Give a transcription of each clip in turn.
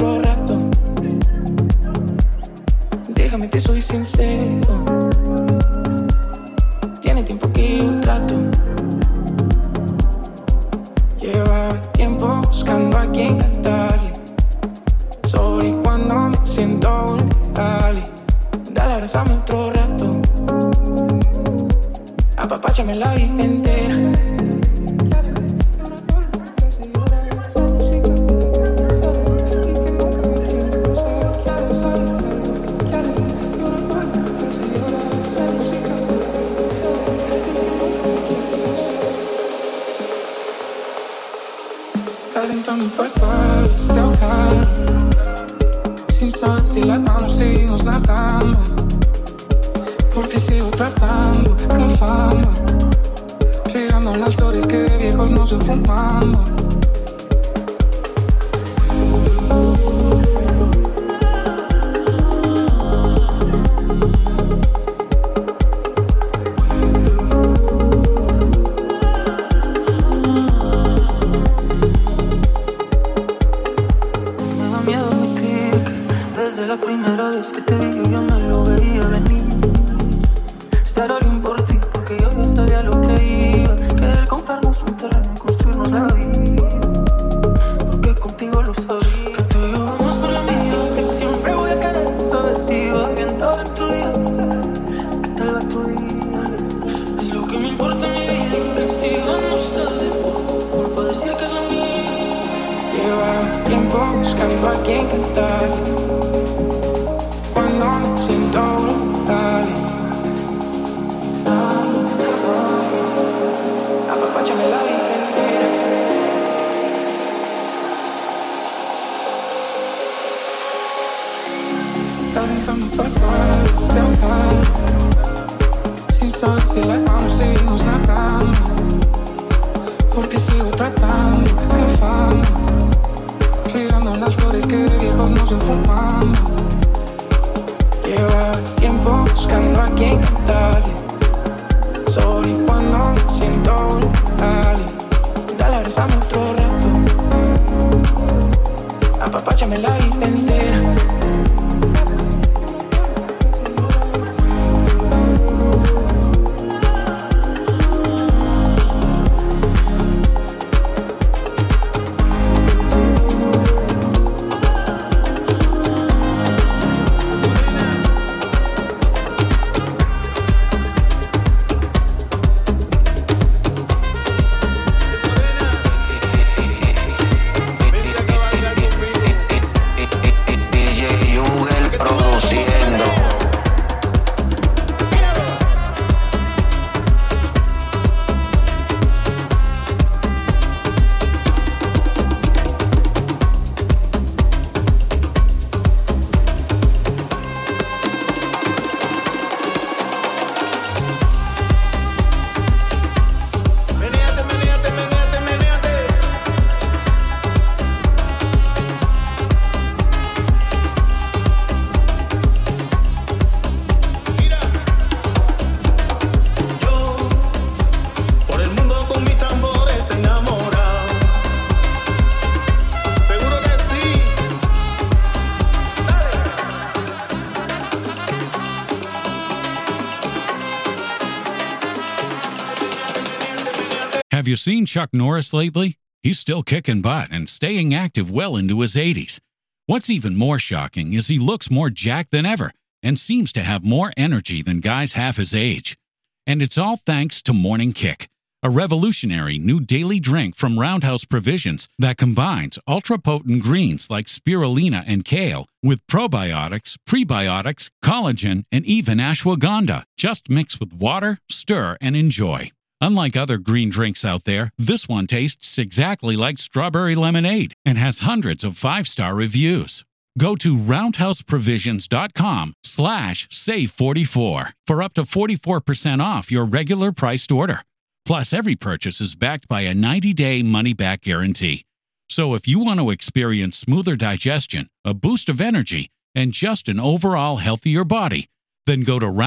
otro rato. Déjame, te soy sincero. Tiene tiempo que yo trato. Lleva tiempo buscando a quien cantarle. Sobre cuando me siento vulnerable. Dale, abrázame otro rato. Apapáchame la vida entera. Calentando el cuerpo hasta ahogar. Sin saber si las manos seguimos nadando. Por ti sigo tratando, cavando. Regando las flores que de viejos no se fumando. La primera vez que te vi yo ya me lo veía venir. Estar alguien por ti porque yo ya sabía lo que iba. Querer comprarnos un terreno y construirnos la vida. Porque contigo lo sabía. Que tú y yo vamos por la vida. Que siempre voy a querer saber si va bien todo en tu día. ¿Qué tal va tu día? Es lo que me importa en mi vida. Que sigamos tarde por tu culpa decir que es lo mío. Lleva tiempo buscando a quien cantarle. Cuando me siento vulnerable, apapáchame la vida entera. Calentando el cuerpo hasta ahogar. Sin saber si las manos seguimos nadando. Por ti sigo tratando, cavando. Regando las flores que de viejos no se fumando. Lleva tiempo buscando a quien cantarle. Sobre cuando me siento vulnerable. Dale, abrázame otro rato. Apapáchame la vida entera. Have you seen Chuck Norris lately? He's still kicking butt and staying active well into his 80s. What's even more shocking is he looks more jacked than ever and seems to have more energy than guys half his age. And it's all thanks to Morning Kick, a revolutionary new daily drink from Roundhouse Provisions that combines ultra-potent greens like spirulina and kale with probiotics, prebiotics, collagen, and even ashwagandha. Just mix with water, stir, and enjoy. Unlike other green drinks out there, this one tastes exactly like strawberry lemonade and has hundreds of 5-star reviews. Go to roundhouseprovisions.com/save44 for up to 44% off your regular priced order. Plus, every purchase is backed by a 90-day money-back guarantee. So if you want to experience smoother digestion, a boost of energy, and just an overall healthier body, Then go to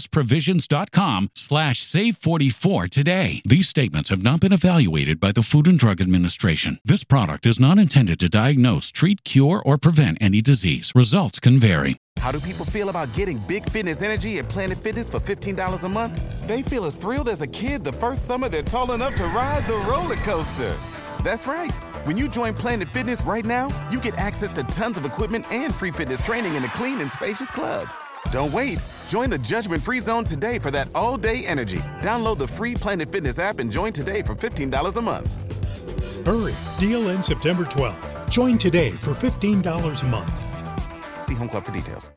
roundhouseprovisions.com/save44 today. These statements have not been evaluated by the Food and Drug Administration. This product is not intended to diagnose, treat, cure, or prevent any disease. Results can vary. How do people feel about getting Big Fitness Energy at Planet Fitness for $15 a month? They feel as thrilled as a kid the first summer they're tall enough to ride the roller coaster. That's right. When you join Planet Fitness right now, you get access to tons of equipment and free fitness training in a clean and spacious club. Don't wait. Join the judgment-free zone today for that all-day energy. Download the free Planet Fitness app and join today for $15 a month. Hurry. Deal ends September 12th. Join today for $15 a month. See Home Club for details.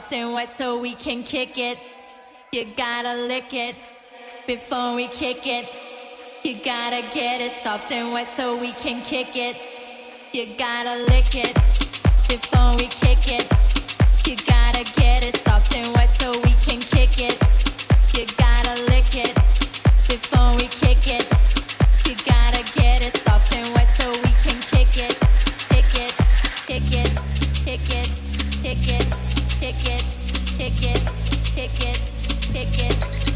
soft and wet so we can kick it. You gotta lick it before we kick it. You gotta get it soft and wet so we can kick it. You gotta lick it before we kick it. You gotta get it soft and wet so we can kick it. You gotta lick it before we kick it. You gotta get it soft and wet so we can kick it. Kick it, kick it, kick it, kick it, kick it, kick it, kick it, kick it.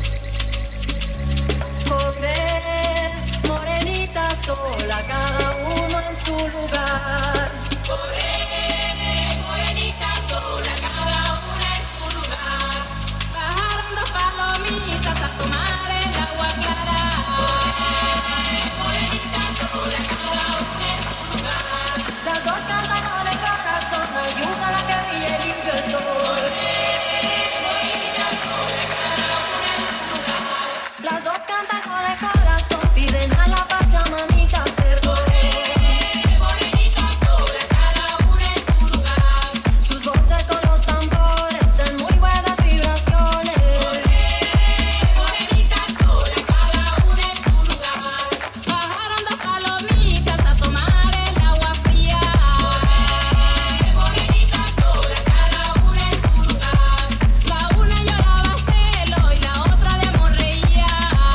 Correr, morenita sola, cada uno en su lugar. Correr, morenita sola, cada una en su lugar. Bajaron dos palomitas a tomar el agua clara. Correr, morenita sola, cada una en su lugar. Las dos cantan con el corazón, ayuda a la que brille limpio el sol. Correr, morenita sola, cada una en su lugar. Las dos cantan con el corazón, piden a la Pachamamita perdón. Correr, morenita sola, cada una en su lugar. Sus voces con los tambores dan muy buenas vibraciones. Morenita sola, cada una en su lugar. Bajaron dos palomitas a tomar el agua fría. Morenita sola, cada una en su lugar. La una lloraba celo y la otra de amor reía.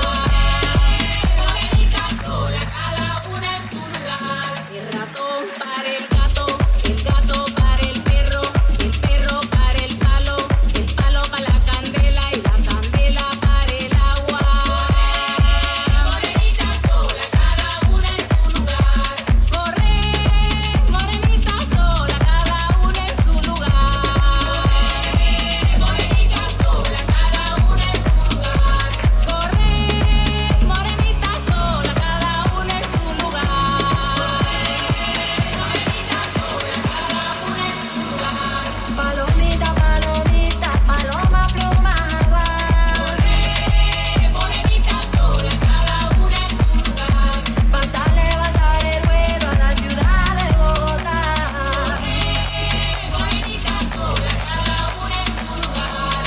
Morenita sola, cada una en su lugar. El ratón para el gato para el perro para el palo para la candela y la candela para el agua. Morenita sola, cada una en su lugar. Correr, morenita sola, cada una en su lugar. Morenita sola, cada una en su lugar. Correr, morenita sola, cada una en su lugar. Palomita, palomita, paloma plumada. Morenita sola, cada una en su lugar. Vas a levantar el vuelo a la ciudad de Bogotá. Morenita sola, cada una en su lugar.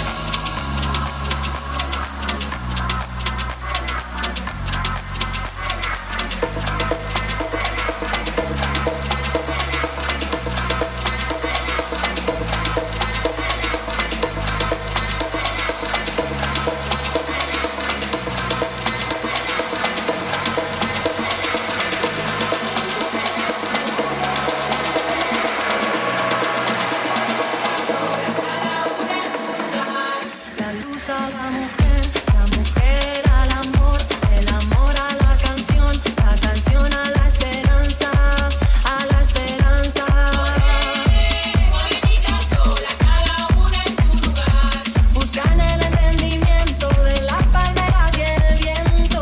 La luz a la mujer al amor, el amor a la canción a la esperanza, a la esperanza. Morenita sola, cada una en su lugar. Buscan el entendimiento de las palmeras y el viento.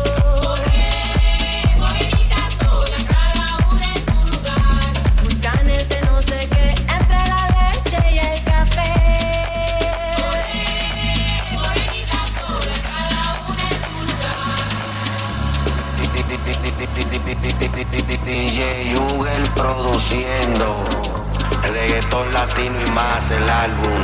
Morenita sola, cada una en su lugar. Buscan ese no sé qué entre la leche y el café. Morenita sola, cada una en su lugar. DJ Ugel produciendo el reggaetón latino y más el álbum.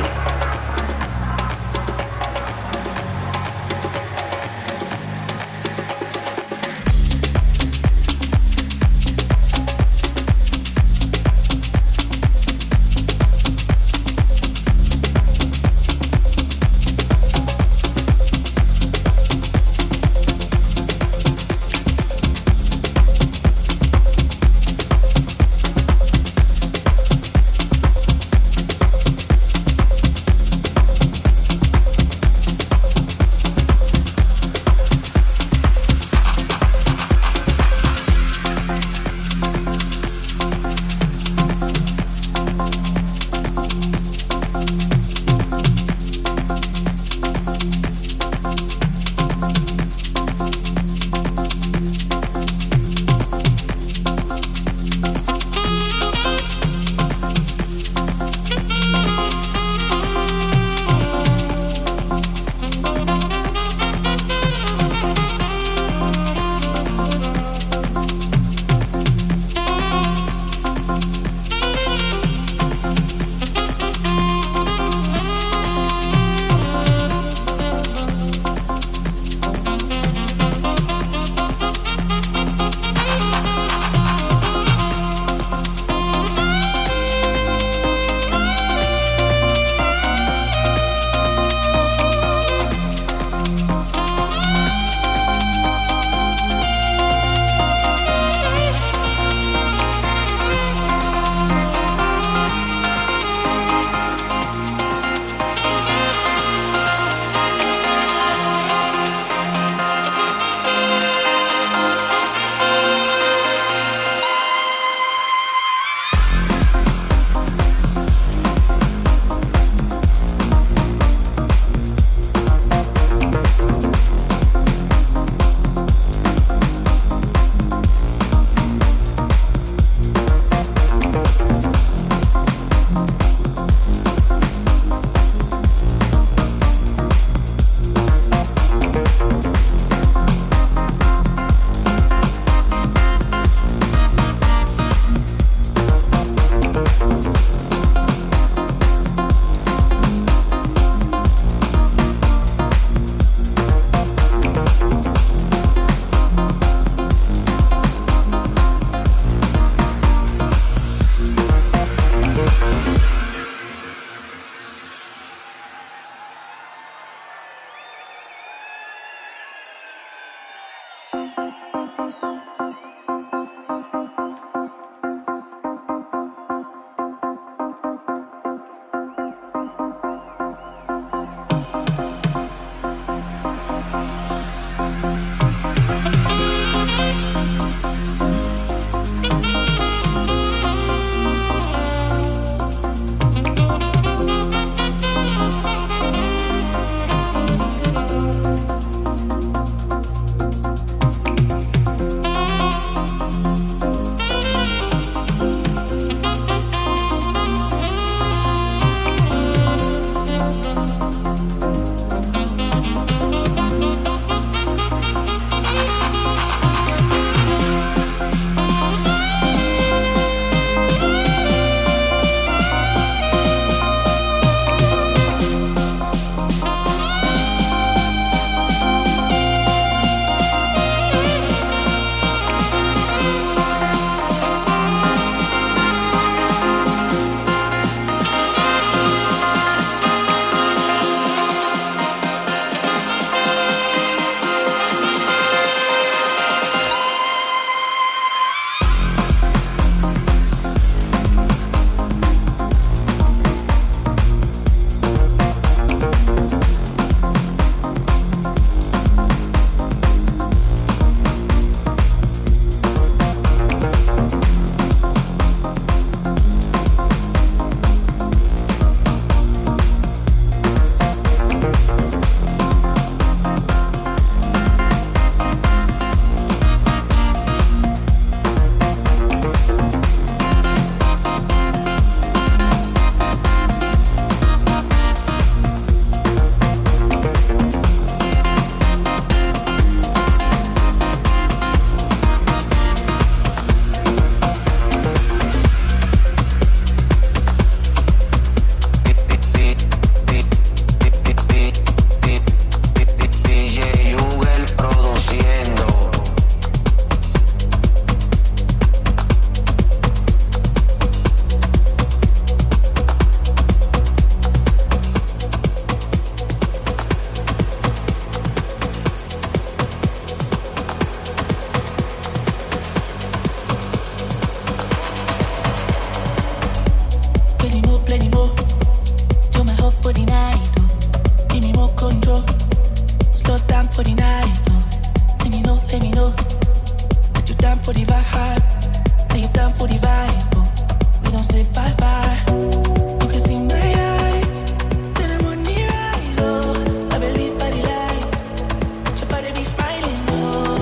for the vibe. Lay it down for the vibe. Oh. We don't say bye bye. You can see my eyes. Then the money rise. Oh, I believe by the light. Your body be smiling. Oh,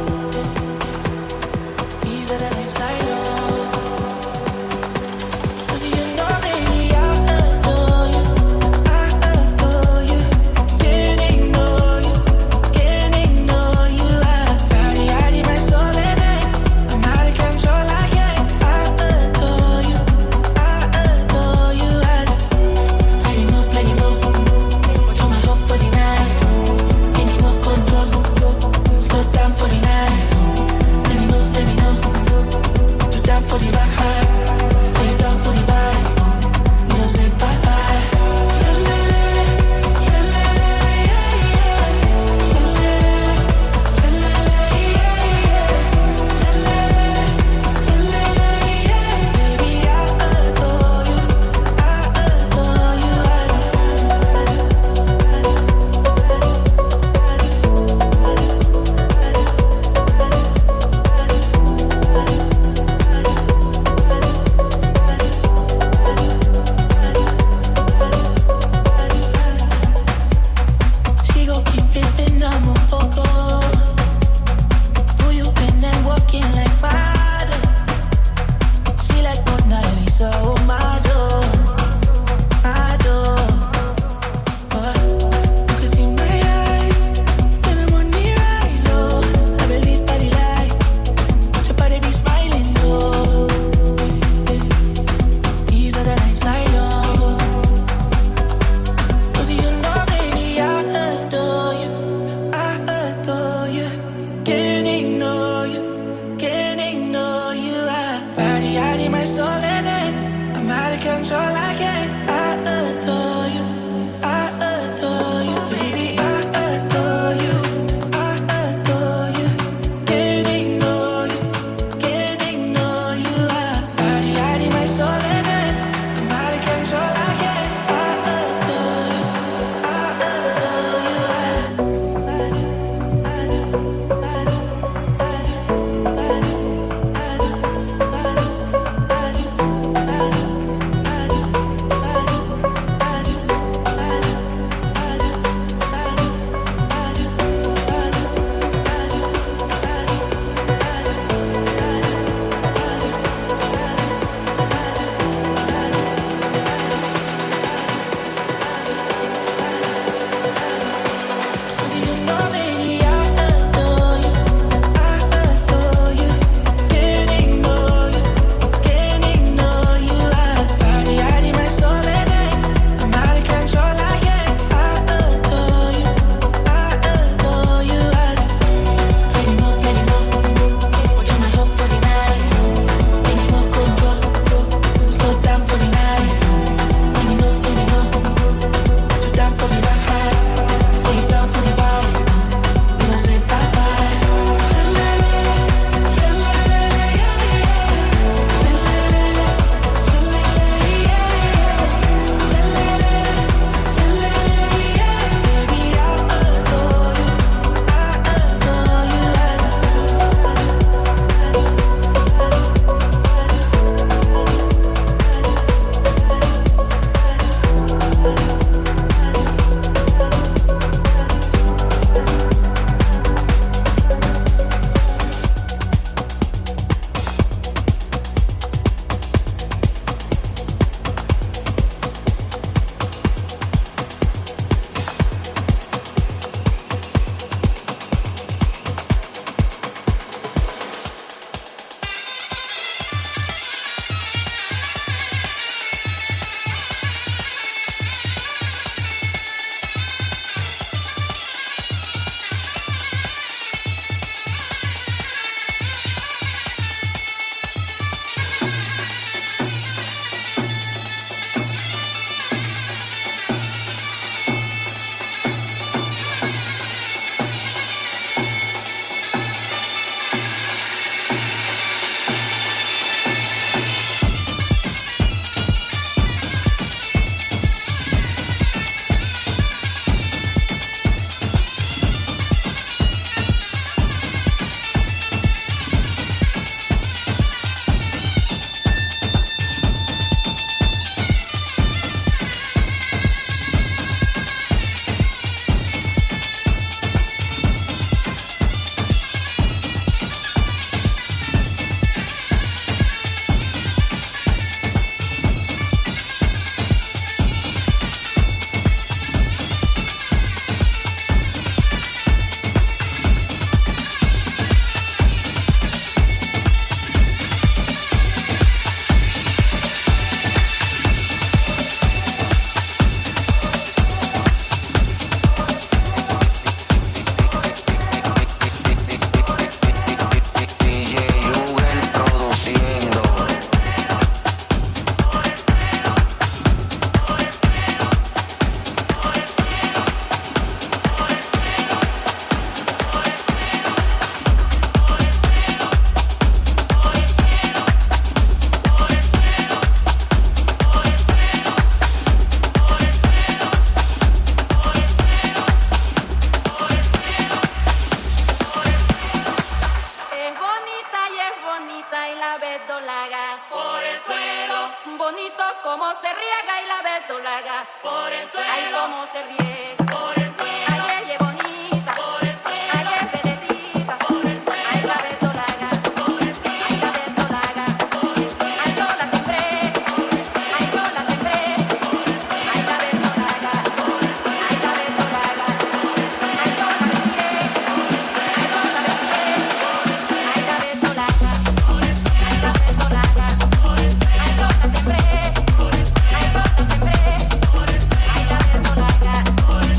easier than inside. Oh. la verdolaga. Por el suelo. Bonito como se riega y la verdolaga. Por el suelo. Ay, cómo se riega. Por el suelo. Ay, ella es bonita. Por el suelo. Ay, es vedecita. Por el suelo. Ay, la verdolaga. Por el suelo. Ay, la verdolaga. Por el suelo. Ay, yo la sembré. Ay, yo la sembré. Ay, la verdolaga. Ay, la verdolaga. Ay, yo la sembré. Ay, yo la sembré. Ay, la verdolaga. Ay, la verdolaga. Ay, yo la sembré. Ay, yo la sembré. Ay, la verdolaga.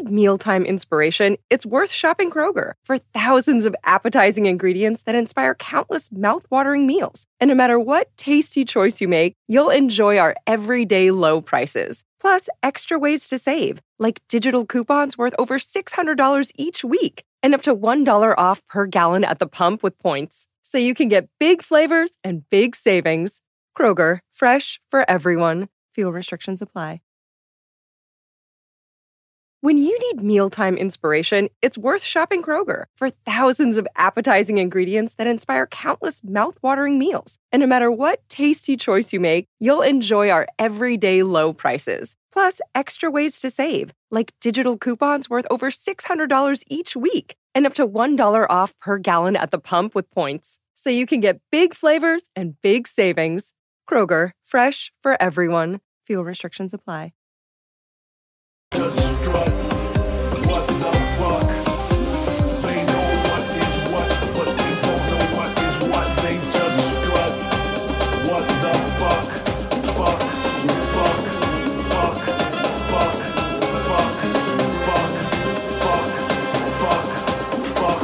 need mealtime inspiration, it's worth shopping Kroger for thousands of appetizing ingredients that inspire countless mouth-watering meals. And no matter what tasty choice you make, you'll enjoy our everyday low prices. Plus, extra ways to save, like digital coupons worth over $600 each week and up to $1 off per gallon at the pump with points. So you can get big flavors and big savings. Kroger, fresh for everyone. Fuel restrictions apply. When you need mealtime inspiration, it's worth shopping Kroger for thousands of appetizing ingredients that inspire countless mouth-watering meals. And no matter what tasty choice you make, you'll enjoy our everyday low prices. Plus, extra ways to save, like digital coupons worth over $600 each week and up to $1 off per gallon at the pump with points. So you can get big flavors and big savings. Kroger, fresh for everyone. Fuel restrictions apply. Just strut, what the fuck? They know what is what, but they don't know what is what. They just strut, what the fuck? Fuck, fuck, fuck, fuck, fuck, fuck, fuck, fuck, fuck,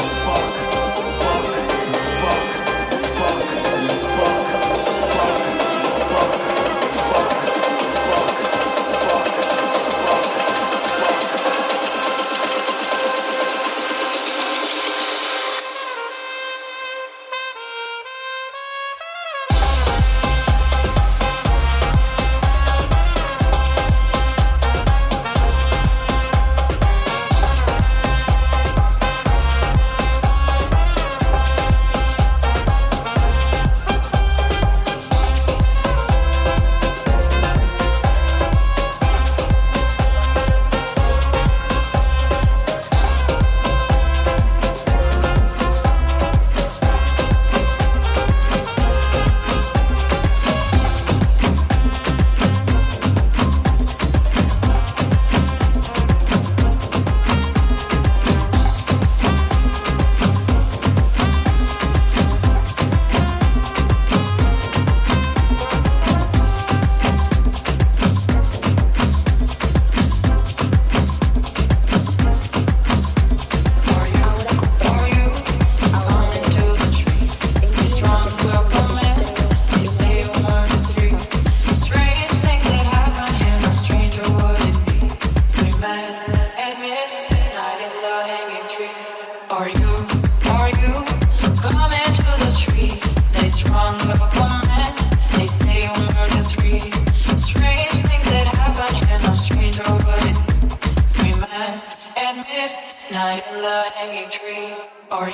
midnight in the hanging tree. Are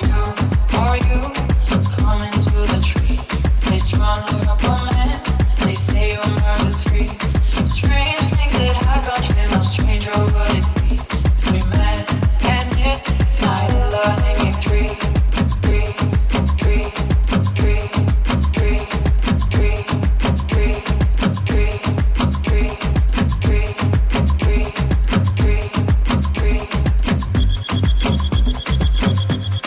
you coming to the tree? They strung up a man, they say you're murder three. Strange things that happen here, no stranger would it be if we met at midnight in the hanging tree. Tree, tree, tree, tree, tree, tree, tree, tree, tree, tree, tree, tree.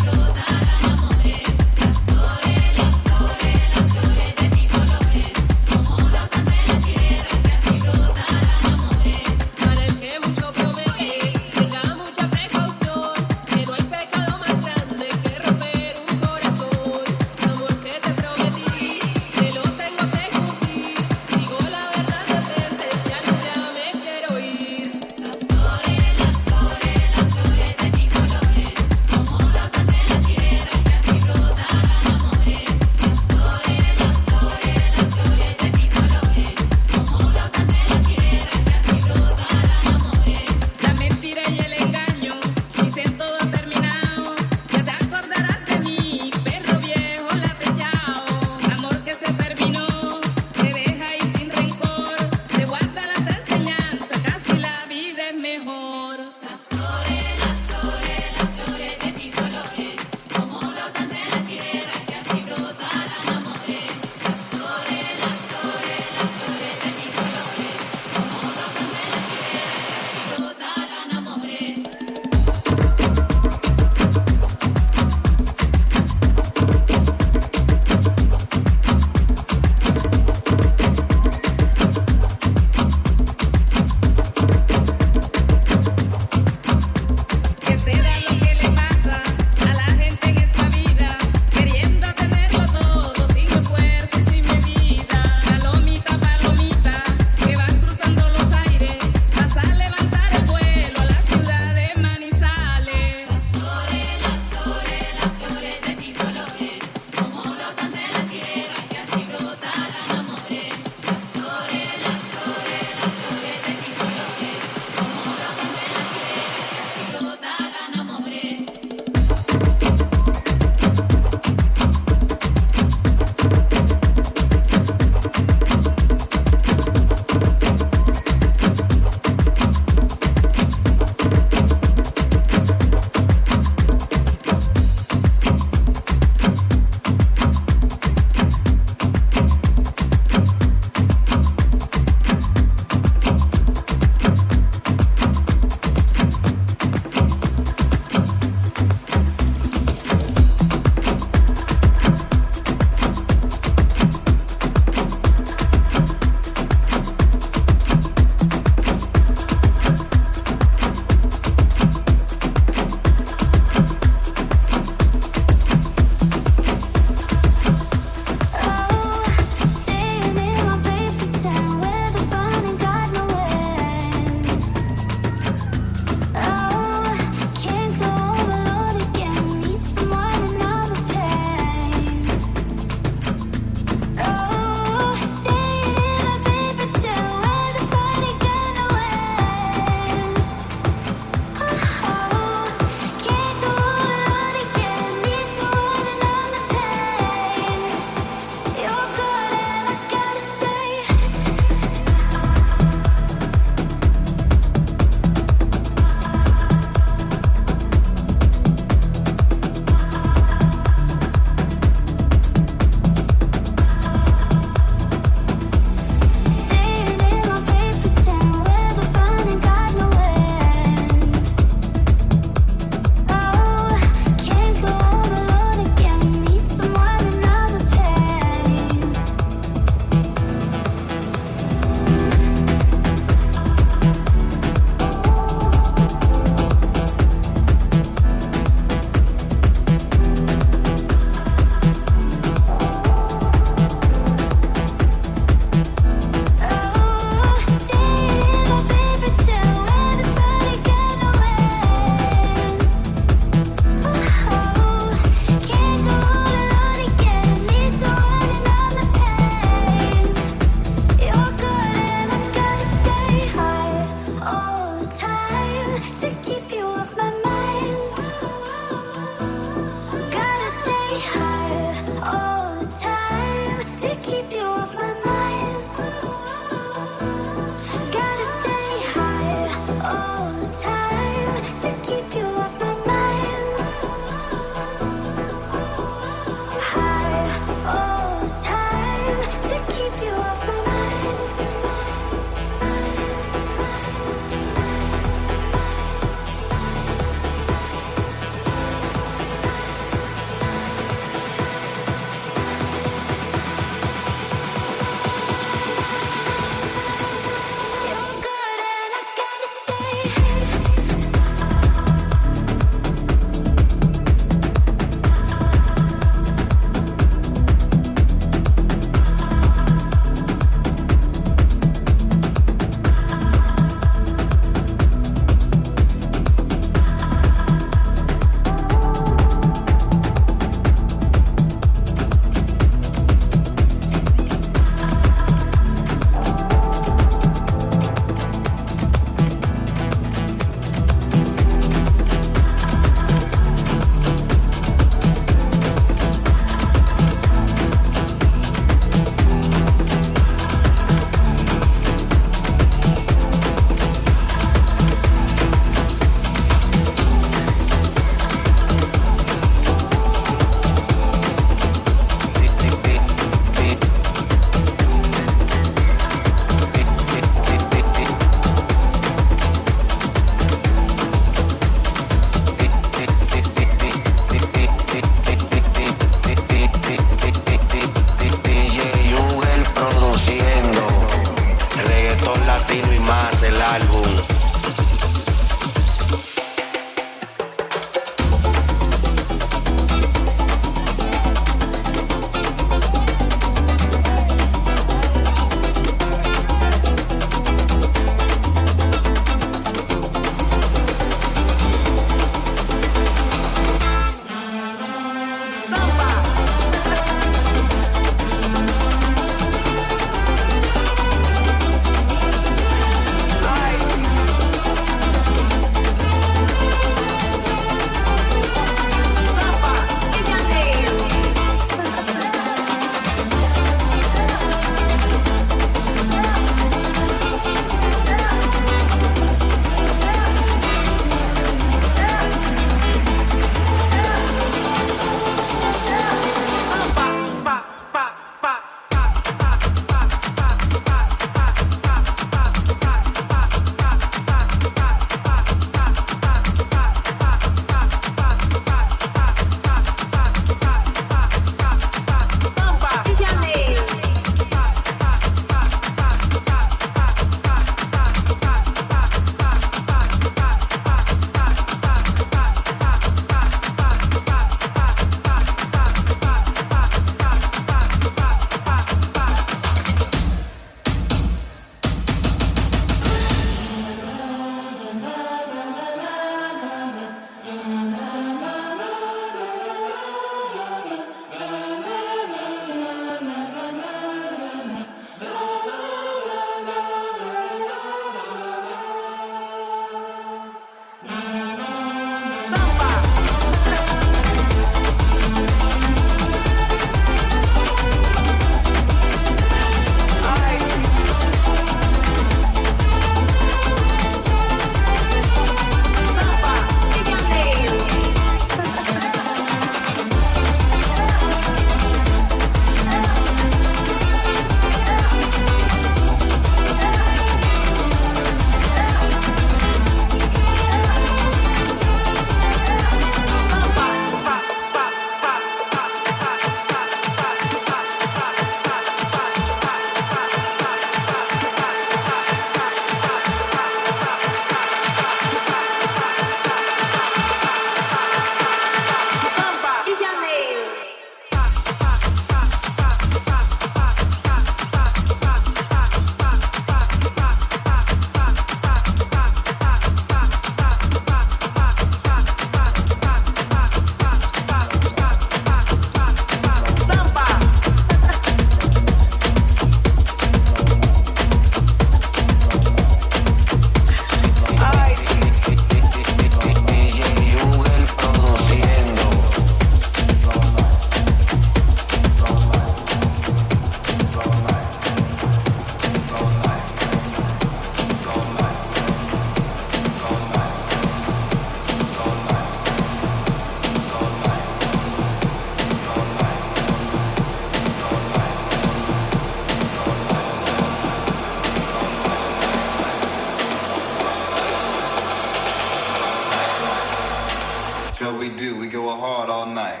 hard all night.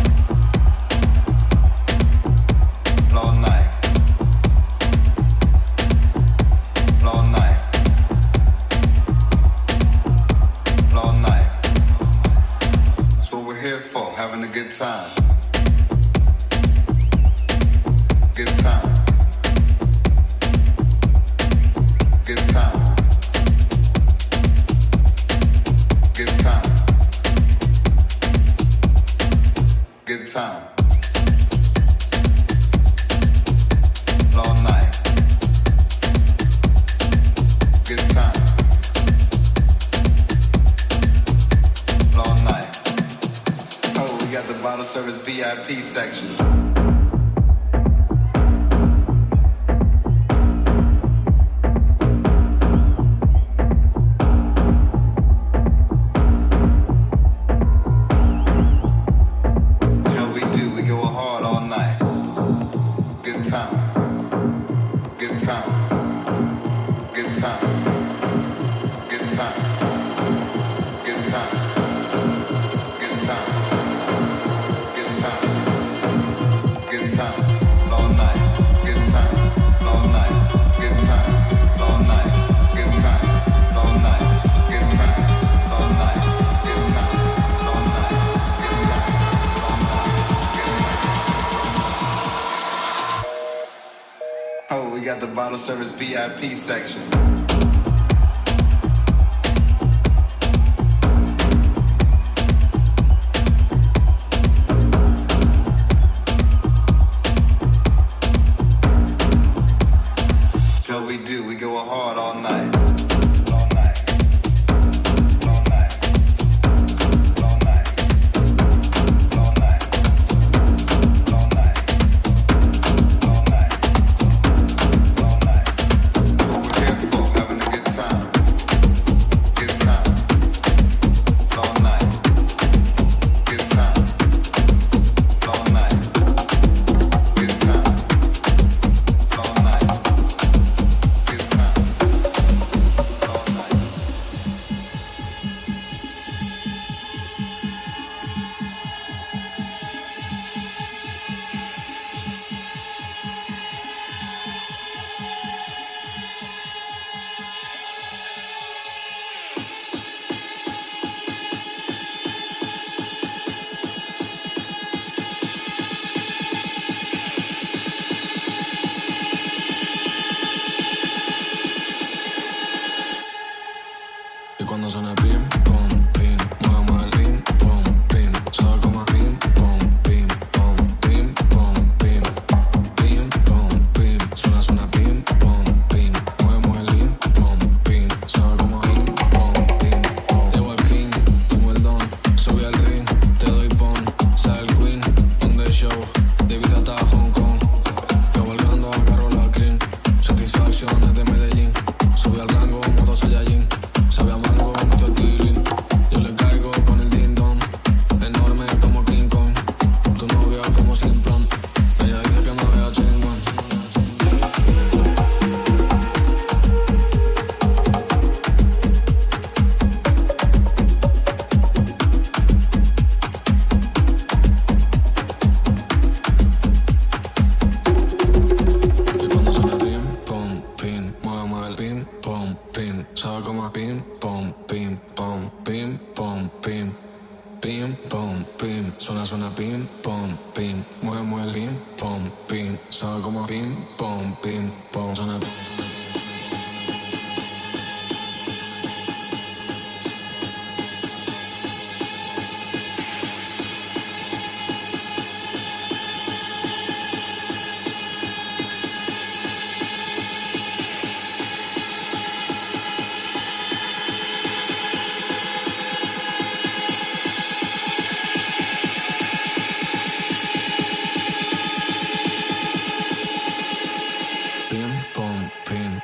All night. All night. All night. That's what we're here for, having a good time. Good time. Good time. Good time. Good time. All night. Good time. All night. Oh, we got the bottle service VIP section. Service VIP section. That's what we do. We go hard all night. Pim, pom, pim.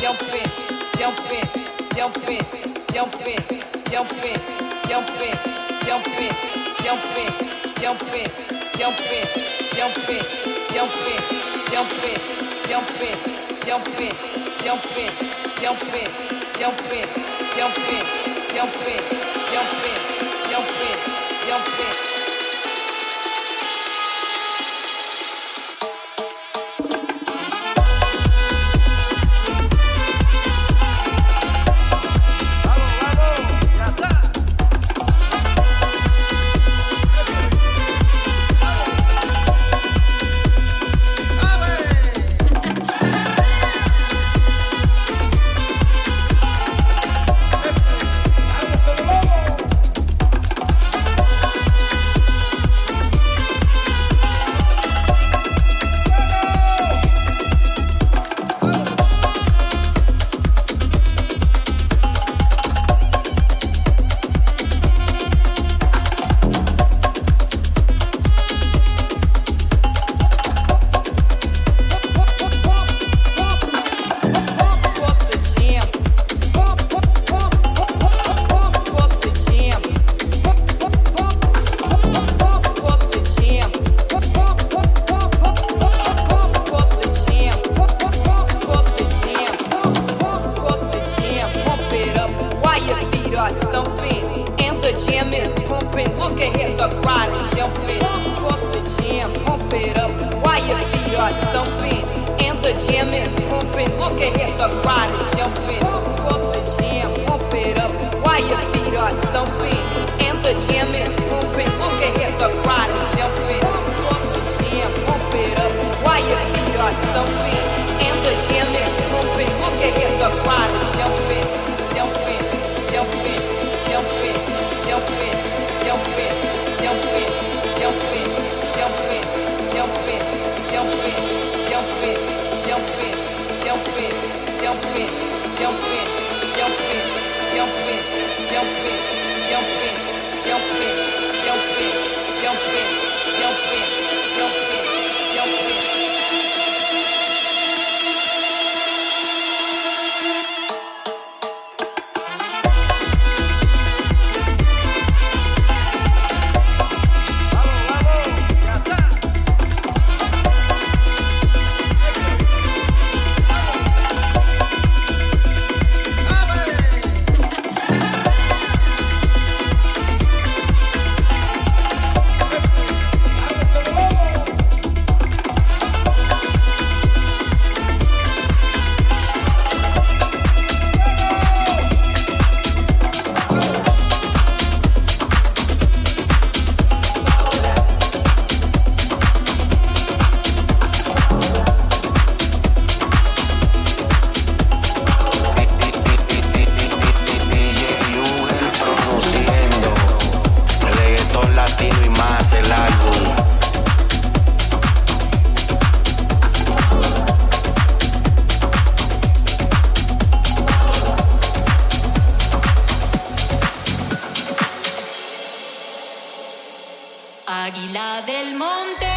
Águila del monte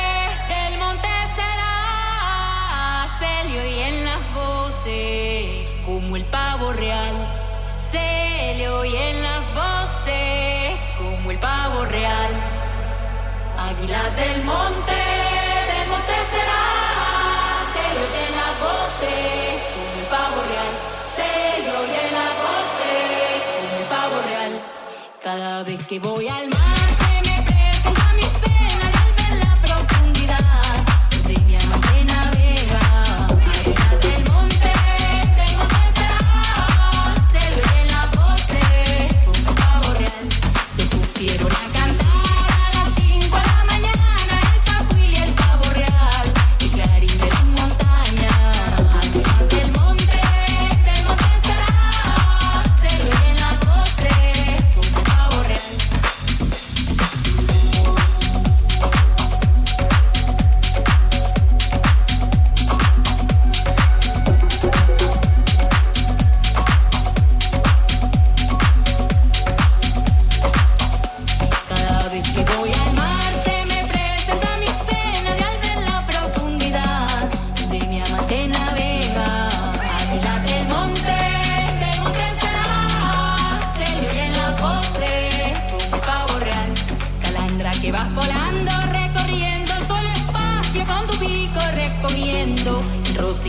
será, se le oyen las voces como el pavo real, se le oyen las voces como el pavo real. Águila del monte será, se le oyen las voces como el pavo real, se le oyen las voces como el pavo real. Cada vez que voy al mar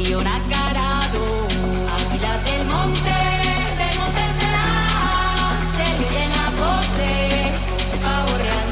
y huracanado. Águila del monte será, se le oye en la voce como pavo real.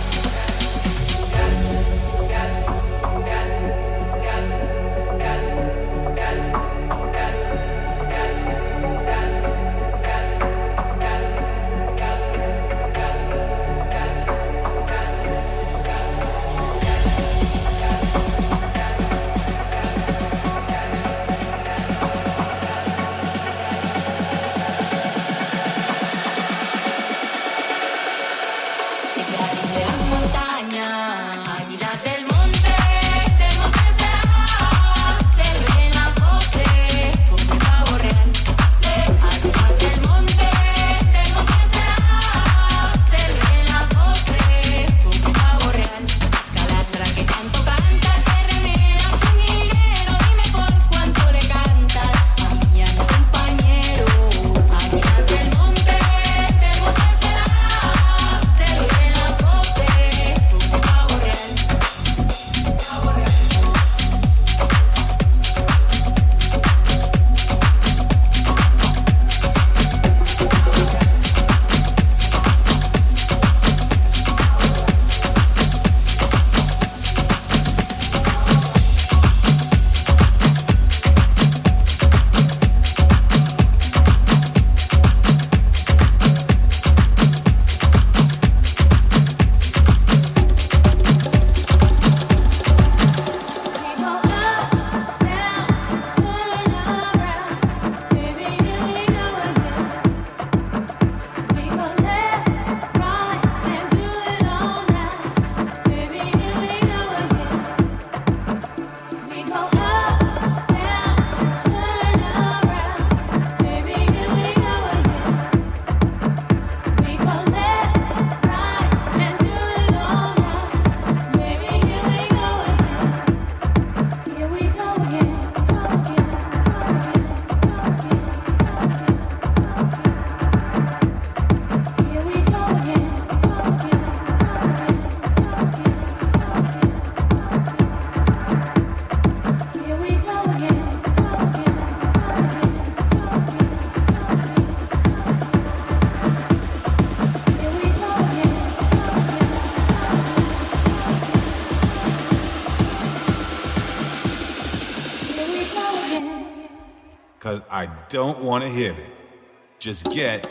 Cause I don't want to hear it. Just get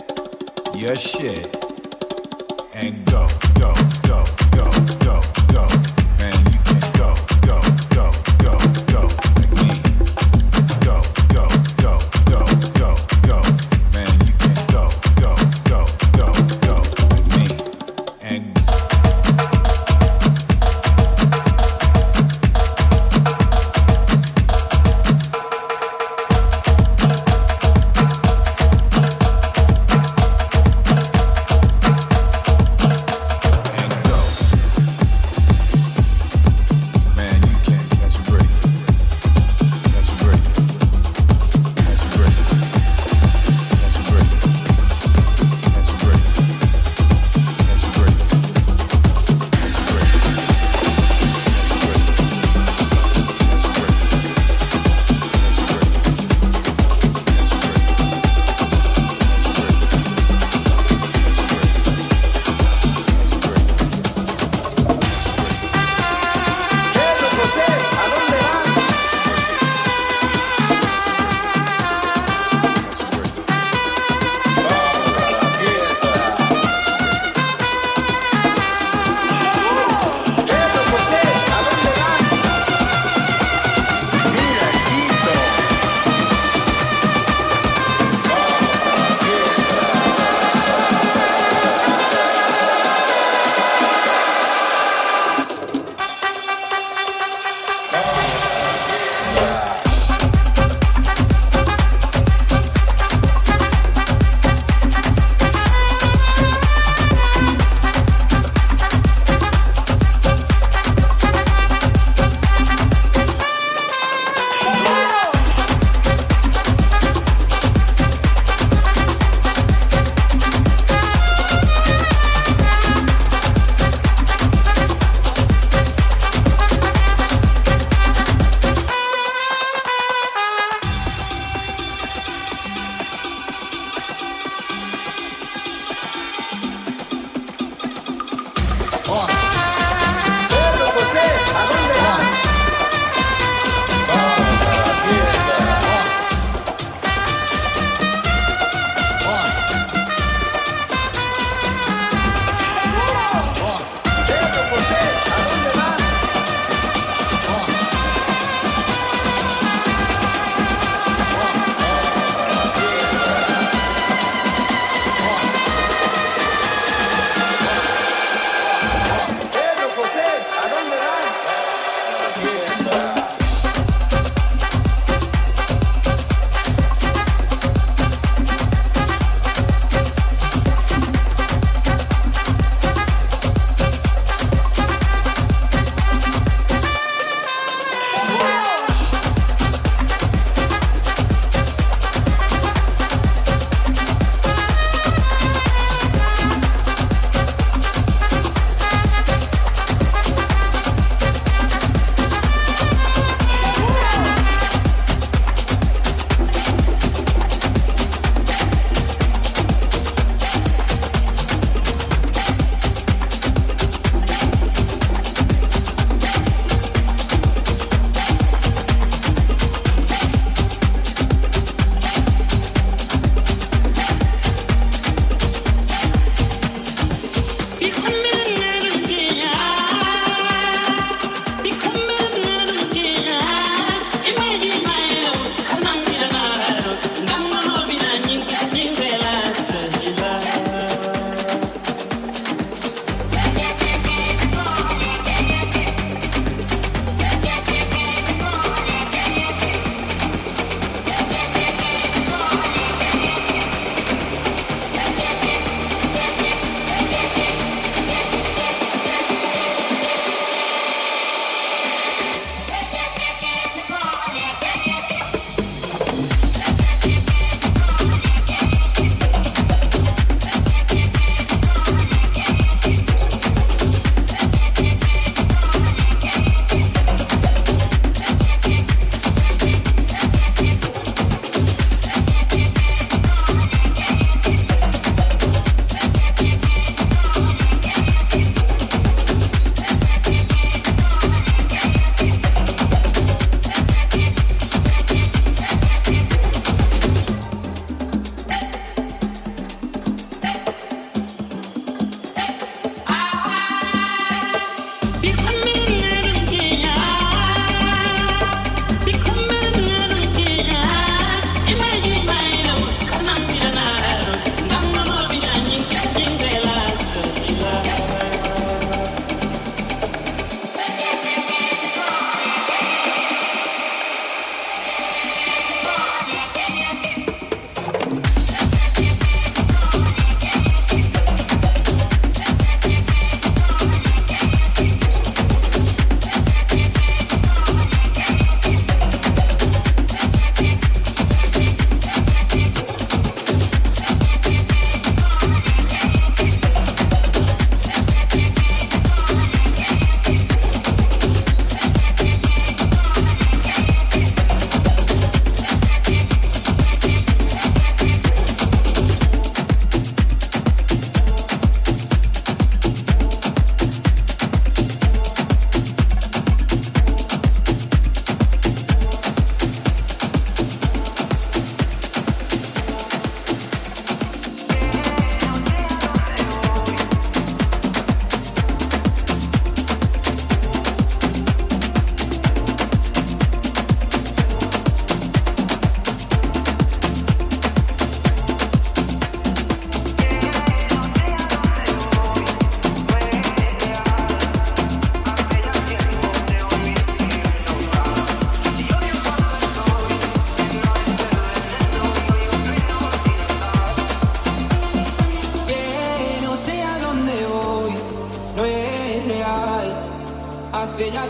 your shit and go, go, go, go, go, go. Man, you can go, go, go, go, go like me. Go, go, go, go, go, go. Man, you can go, go, go, go, go like me. And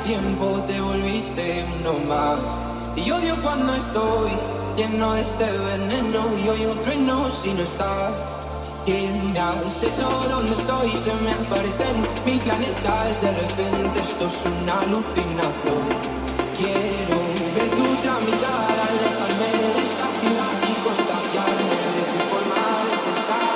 tiempo te volviste uno más. Y odio cuando estoy lleno de este veneno y oigo truenos si no estás. ¿Qué me has hecho? ¿Dónde estoy? Se me aparecen mil planetas. De repente esto es una alucinación. Quiero ver tu otra mitad, alejarme de esta ciudad y contagiarme de tu forma de pensar.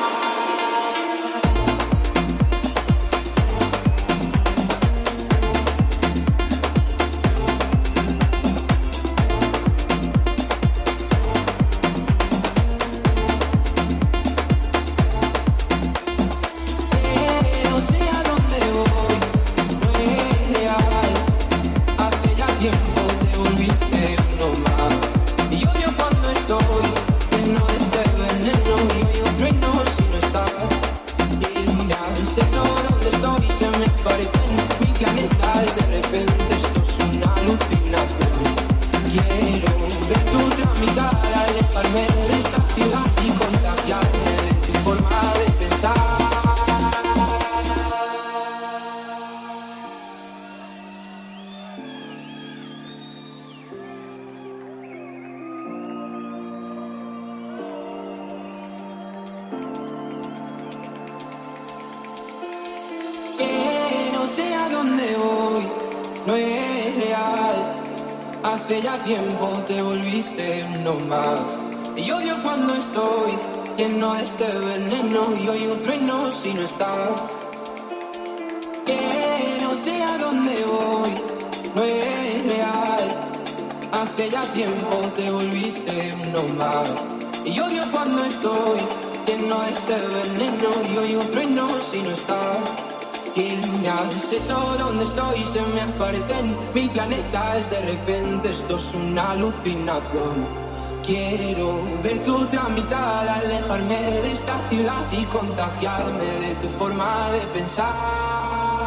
No sé a dónde voy, no es real. Hace ya tiempo te volviste uno más. Y odio cuando estoy lleno de este veneno y oigo truenos si no estás. Y mira, sé dónde estoy, se me parecen mil planetas. De repente esto es una alucinación. Quiero ver tu otra mitad, alejarme de esta ciudad y contagiarme de tu forma de pensar. Que no sé a dónde voy, no es real. Hace ya tiempo te volviste uno más. Y odio cuando estoy lleno de este veneno y oigo truenos si no estás. Que no sé a dónde voy, no es real. Hace ya tiempo te volviste uno más. Y odio cuando estoy lleno de este veneno y oigo truenos si no estás. ¿Qué me has hecho? ¿Dónde estoy? Se me aparecen mil planetas. De repente esto es una alucinación. Quiero ver tu otra mitad, alejarme de esta ciudad y contagiarme de tu forma de pensar.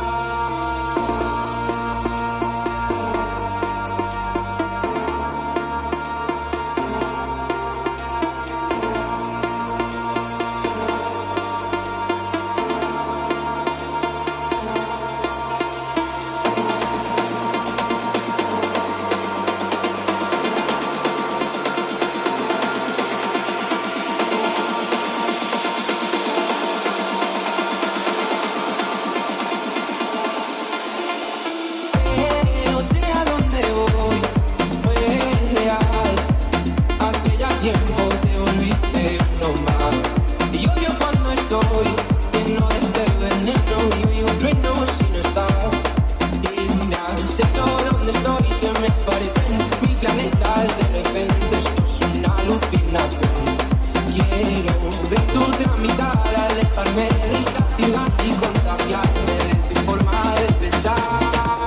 No sé a dónde voy, no es real. Hace ya tiempo te volviste uno más. Y odio cuando estoy lleno de este veneno y oigo truenos si no estás. Y mira, sé dónde estoy, se me parecen mil planetas. De repente esto es una alucinación. Quiero ver tu otra mitad, alejarme de esta ciudad y contagiarme de tu forma de pensar.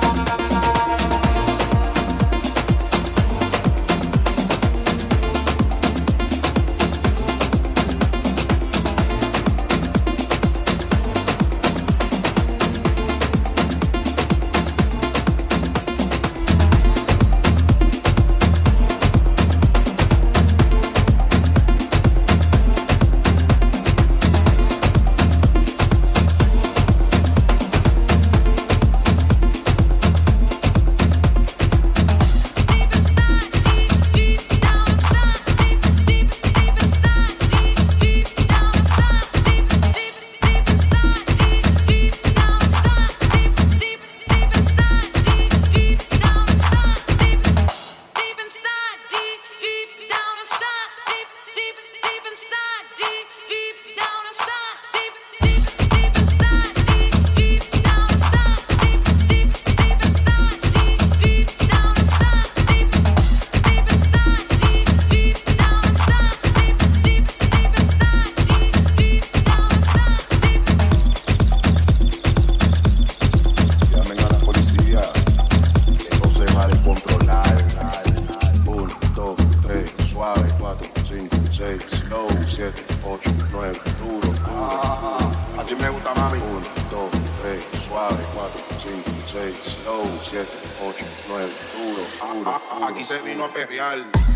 Así me gusta, mami. 1, 2, 3, suave, 4, 5, 6, slow, 7, 8, 9, duro. Aquí se vino a perrear.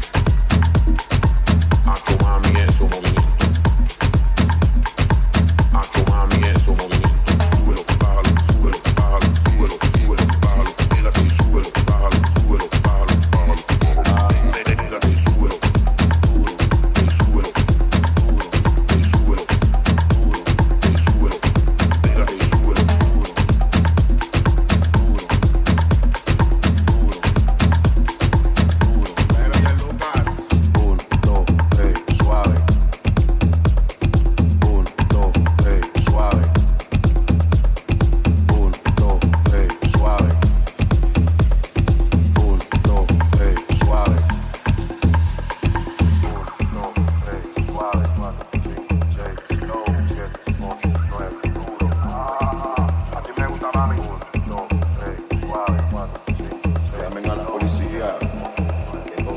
Macho mami es su movimiento. Macho mami es su movimiento. Súbelo, bájalo, súbelo, bájalo, súbelo, súbelo, bájalo. Pégate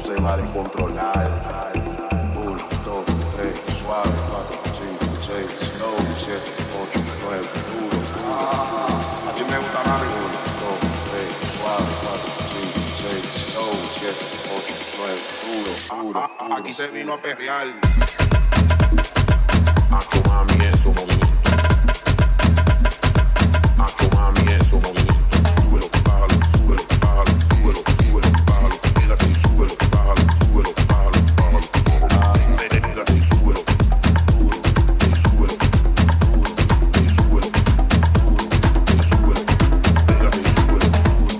se va a descontrolar. 1, 2, 3, suave, 4, 5, 6, slow, 7, 8, 9, duro, así me gusta más. 1, 2, 3, suave, 4, 5, 6, slow, 7, 8, 9, duro. Aquí se vino a perrear. Macho mami es un movimiento. Macho mami es un movimiento. Súbelo, bájalo, súbelo, bájalo, súbelo, súbelo, bájalo. Pégate y súbelo, bájalo, súbelo, bájalo, bájalo. Pégate y súbelo, duro, y súbelo, duro, y súbelo, duro, y súbelo. Pégate y súbelo, duro,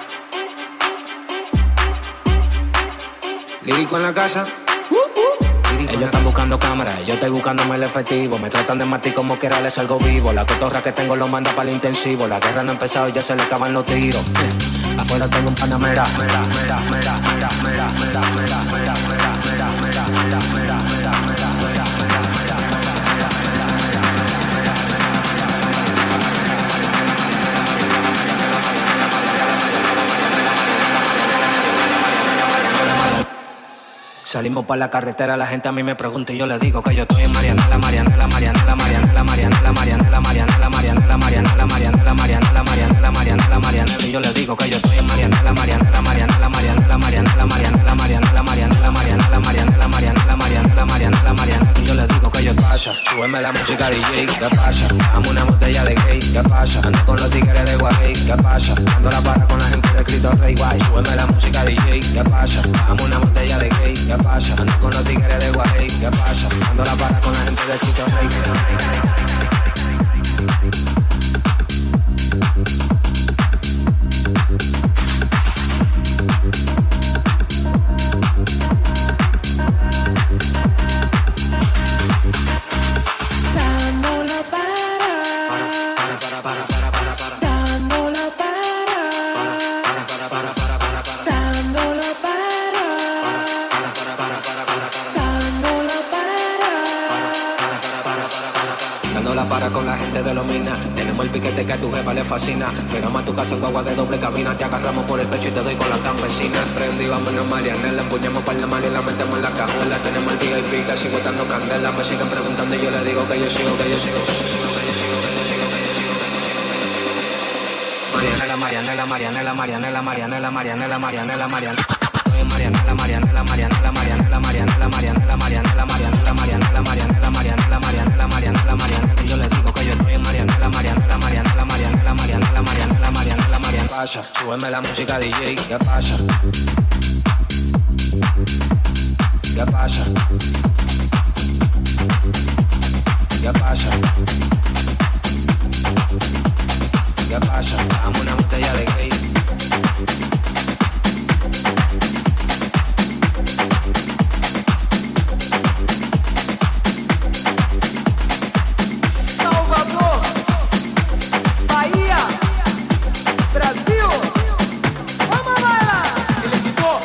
Lírico en la casa. Ellos están buscando cámaras, yo estoy buscándome el efectivo. Me tratan de matar como quiera, les salgo vivo. La cotorra que tengo lo manda para el intensivo. La guerra no ha empezado y ya se le acaban los tiros. Afuera tengo un panamera. Salimos para la carretera, la gente a mí me pregunta y yo le digo que yo estoy en Marianela. Y yo le digo que yo estoy en Marianela. Y yo le digo que yo pasa, súbeme la música DJ, ¿qué pasa? Amo una botella de gay, ¿qué pasa? Ando con los tigres de Guay, ¿qué pasa? Ando la para con la gente de Cristo Rey Guay, súbeme la música DJ, ¿qué pasa? Amo una botella de gay, ¿qué pasa? Ando con los tigres de Guay, ¿qué pasa? Ando la para con la gente de Cristo Rey. Para con la gente de Lomina, tenemos el piquete que a tu jefa le fascina. Llegamos a tu casa con agua de doble cabina, te agarramos por el pecho y te doy con la campesina. Prendí, vámonos Marianela, empuñamos para la mano y la metemos en la cajuela. Tenemos el VIP casi botando candela, me siguen preguntando y yo le digo que yo sigo. Yo le digo que yo estoy en Marianela. ¿Qué pasa? Súbeme la música DJ, ¿qué pasa? ¿Qué pasa? ¿Qué pasa? ¿Qué pasa? Dame una botella de gay. Salvador, Bahia, Brasil, vamos lá! Ele ficou.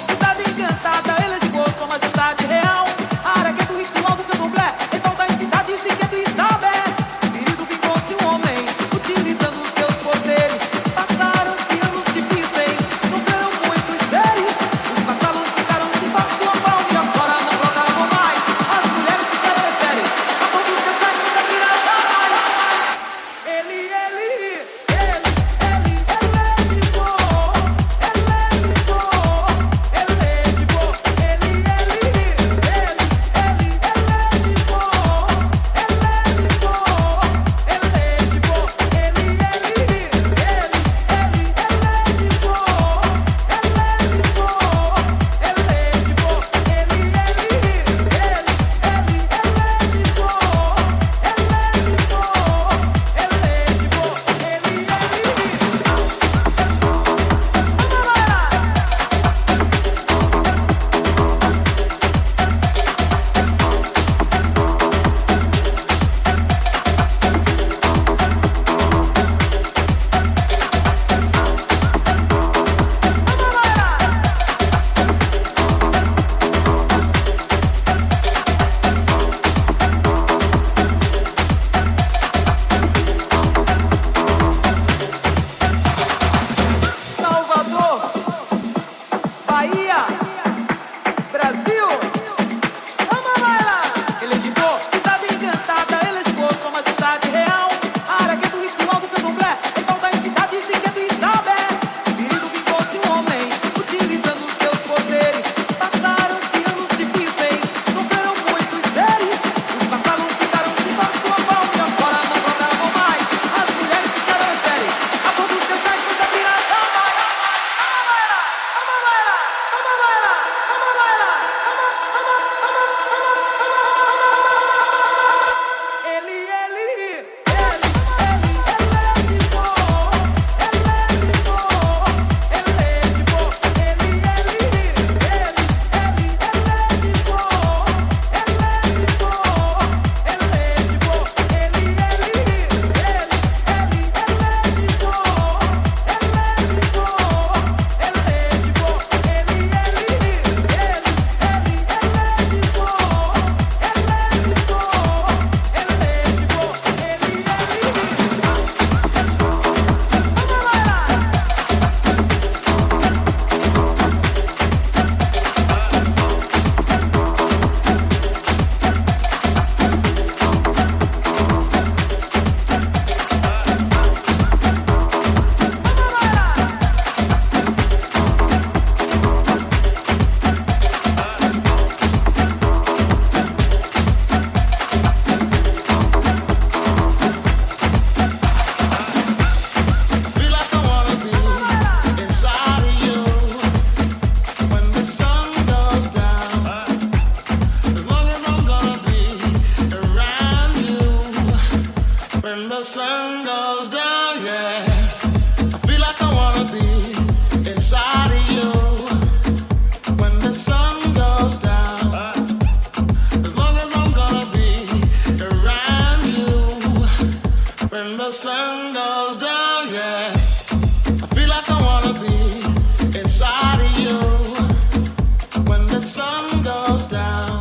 sun goes down, yeah, I feel like I wanna be inside of you. When the sun goes down, as long as I'm gonna be around you. When the sun goes down, yeah, I feel like I wanna be inside of you. When the sun goes down.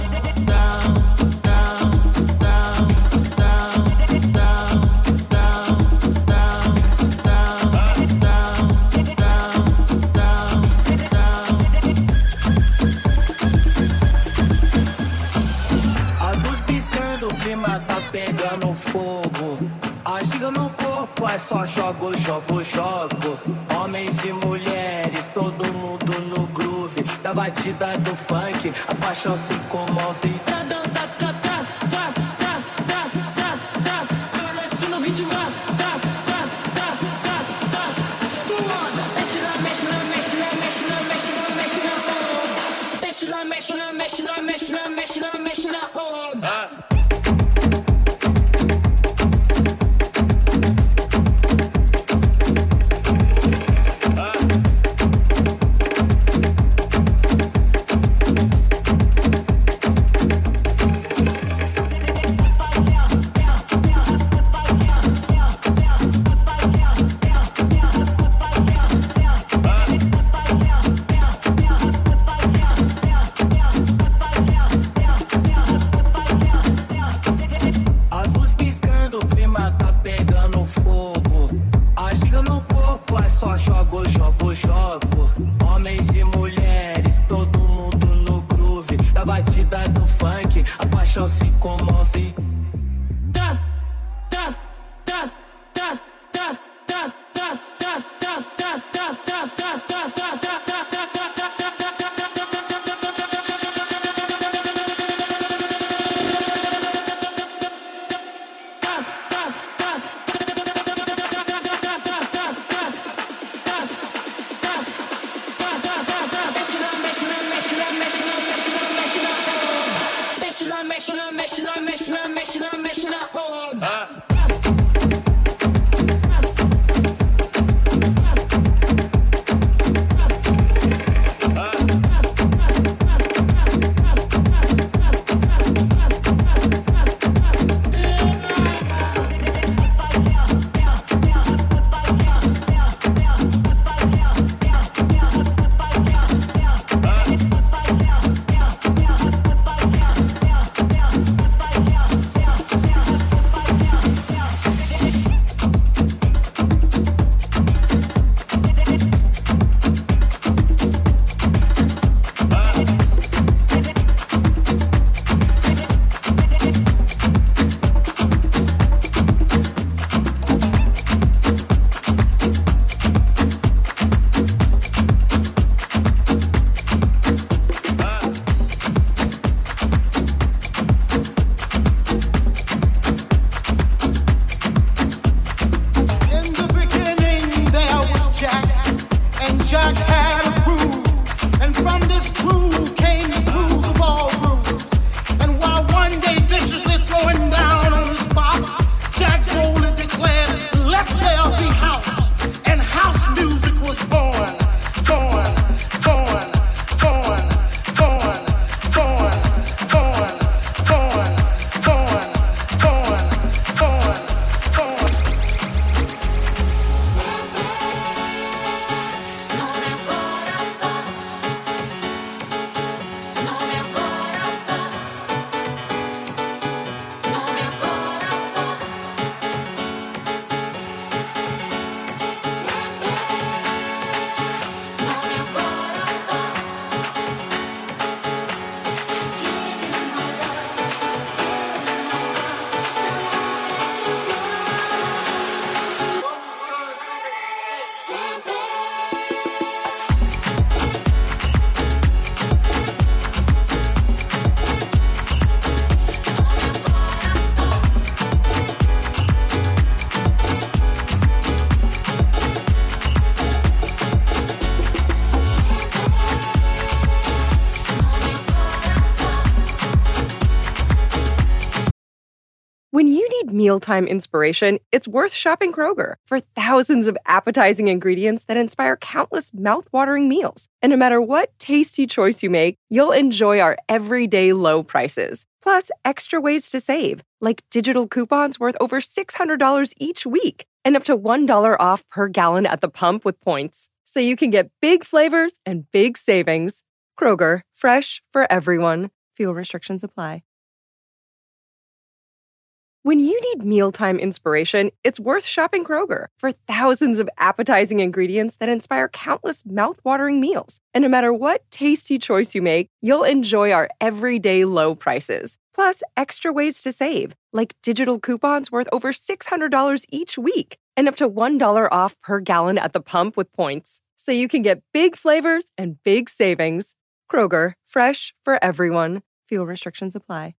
Pegando fogo, agiga no corpo, é só jogo, jogo, jogo. Homens e mulheres, todo mundo no groove da batida do funk, a paixão se comove. Pra dançar, fica mexe no ritmo, tu onda, mexe lá, mexe lá, mexe lá, mexe lá, mexe lá, mexe lá, mexe lá, mexe lá, mexe lá, mexe lá, mexe lá, mexe lá, onda. Mexe lá, mexe lá, mexe lá, mexe lá, mexe lá, mexe When you need mealtime inspiration, it's worth shopping Kroger for thousands of appetizing ingredients that inspire countless mouth-watering meals. And no matter what tasty choice you make, you'll enjoy our everyday low prices. Plus, extra ways to save, like digital coupons worth over $600 each week and up to $1 off per gallon at the pump with points. So you can get big flavors and big savings. Kroger, fresh for everyone. Fuel restrictions apply. When you need mealtime inspiration, it's worth shopping Kroger for thousands of appetizing ingredients that inspire countless mouth-watering meals. And no matter what tasty choice you make, you'll enjoy our everyday low prices. Plus, extra ways to save, like digital coupons worth over $600 each week and up to $1 off per gallon at the pump with points. So you can get big flavors and big savings. Kroger, fresh for everyone. Fuel restrictions apply.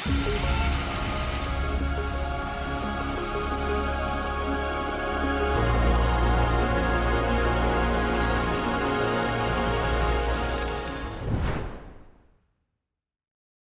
Bye.